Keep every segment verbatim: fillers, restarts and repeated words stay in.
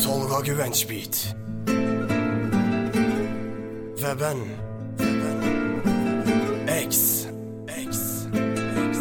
Tolga Güvenç Beat. Ve ben, ve ben X, X, X.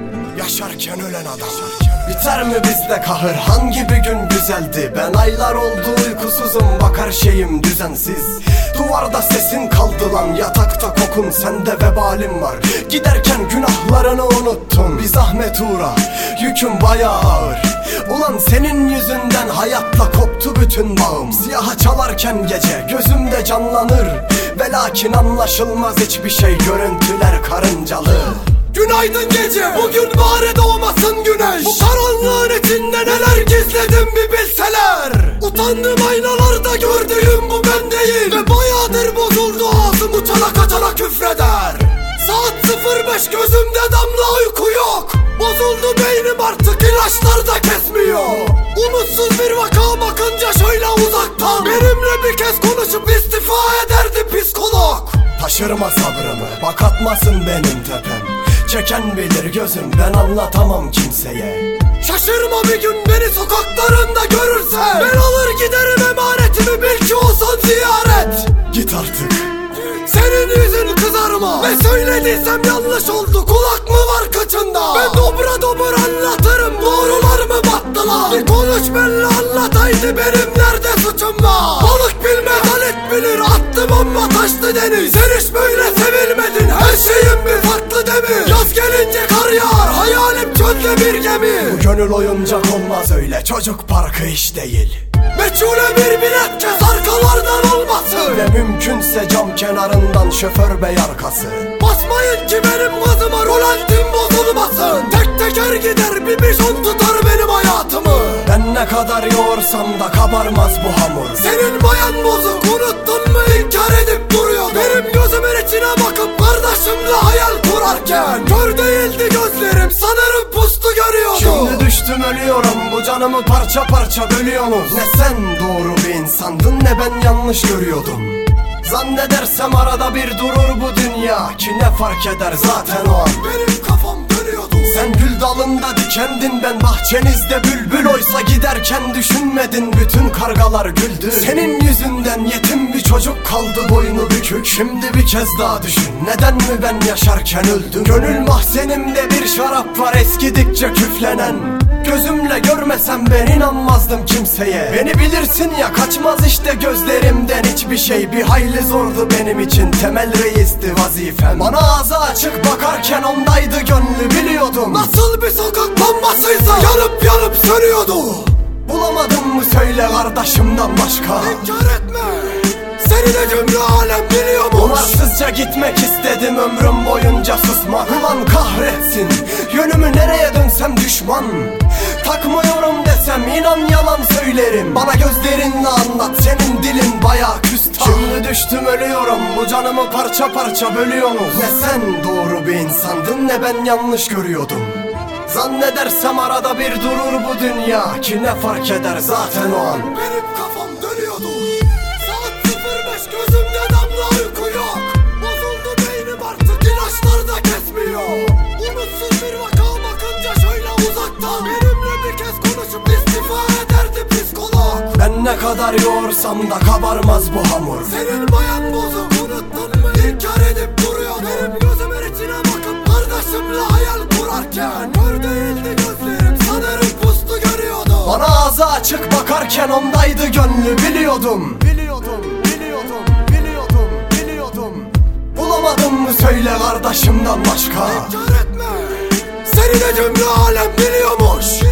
Yaşarken ölen adam. Biter mi bizde kahır, hangi bir gün güzeldi? Ben aylar oldu uykusuzum, bak her şeyim düzensiz. Duvarda sesin kaldı lan, yatakta kokun, sende vebalim var. Giderken günahlarını unuttun, bir zahmet uğra, yüküm bayağı ağır. Ulan senin yüzünden hayatla koptu bütün bağım. Siyaha çalarken gece gözümde canlanır, ve lakin anlaşılmaz hiçbir şey, görüntüler karıncalı. Günaydın gece, bugün bari doğmasın güneş. Bu karanlığın içinde neler gizledim bir bilseler. Utandığım aynalarda gördüğüm bu ben değil, ve bayağıdır bozuldu ağzım, uçana kaçana küfreder. Saat sıfır beş, gözümde damla uyku yok. Bozuldu beynim artık, ilaçlar da kesmiyor. Umutsuz bir vaka bakınca şöyle uzaktan, benimle bir kez konuşup istifa ederdi psikolog. Taşırma sabrımı, bak atmasın benim tepem. Çeken bilir gözüm, ben anlatamam kimseye. Şaşırma bir gün beni sokaklarında görürsen, ben alır giderim emanetimi, bil ki o son ziyaret. Git artık, senin yüzün kızarma, ve söylediysem yanlış oldu, kulak mı var kıçında? Ben dobra dobra anlatırım, doğrular mı battılar? Bir konuş benimle anlat haydi, benim nerede suçum var? Balık bilmez Halit bilir, attım ama taştı deniz. Sen hiç böyle sevilmedin, her şeyin bir farklı demir. Yaz gelince kar yağar, hayalim çölde bir gemi. Bu gönül oyuncak olmaz öyle, çocuk parkı iş değil. Meçhule bir bilet kes, arkalardan olmasın, ve mümkünse cam kenarından şoför bey arkası. Basmayın ki benim gazıma, rolantim bozulmasın. Tek teker gider, bir bijon tutar benim hayatımı. Ben ne kadar yoğursam da kabarmaz bu hamur. Senin bayan bozuk, unuttun mu inkar edip duruyordu. Benim gözümün içine bakıp kardeşimle hayal kurarken, kör değildi gözlerim, sanırım pustu görüyordu. Şimdi düştüm ölüyorum, bu canımı parça parça bölüyorsunuz. Ne sen doğru bir insandın, ne ben yanlış görüyordum. Zannedersem arada bir durur bu dünya, ki ne fark eder zaten o an. Benim kafam dönüyordu. Sen gül dalında dikendin, ben bahçenizde bülbül. Oysa giderken düşünmedin, bütün kargalar güldü. Senin yüzünden yetim bir çocuk kaldı boynu bükük. Şimdi bir kez daha düşün, neden mi ben yaşarken öldüm? Gönül mahzenimde bir şarap var eskidikçe küflenen. Gözümle görmesem ben inanmazdım kimseye. Beni bilirsin ya, kaçmaz işte gözlerimden hiçbir şey. Bir hayli zordu benim için, temel reisti vazifem. Bana ağzı açık bakarken ondaydı gönlü, biliyordum. Nasıl bir sokak lambasıysa yanıp yanıp sönüyordu. Bulamadın mı söyle kardeşimden başka? İnkar etme, seni de cümle alem biliyormuş. Umarsızca gitmek istedim ömrüm boyunca susmak. Ulan kahretsin, yönümü nereye dönsem düşman. Takmıyorum desem inan yalan söylerim. Bana gözlerinle anlat, senin dilin bayağı küstah. Şimdi düştüm ölüyorum, bu canımı parça parça bölüyorsunuz. Ne sen doğru bir insandın, ne ben yanlış görüyordum. Zannedersem arada bir durur bu dünya, ki ne fark eder zaten o an. Benim kafam dönüyordu. Saat sıfır beş, gözümde damla uyku yok. Bozuldu beynim artık, ilaçlar da kesmiyor. Umutsuz bir vaka bakınca şöyle uzaktan, benimle bir kez konuşup istifa ederdi psikolog. Ben ne kadar yoğursam da kabarmaz bu hamur. Senin bayan bozuk, unuttun mu inkar edip duruyor. Benim gözümün içine bakıp kardeşimle hayal kurarken, kör değildi gözlerim, sanırım pustu görüyordu. Bana ağzı açık bakarken ondaydı gönlü, biliyordum. Biliyordum, biliyordum, biliyordum, biliyordum. Bulamadın mı söyle kardeşimden başka? İnkar etme, seni de cümle alem biliyormuş.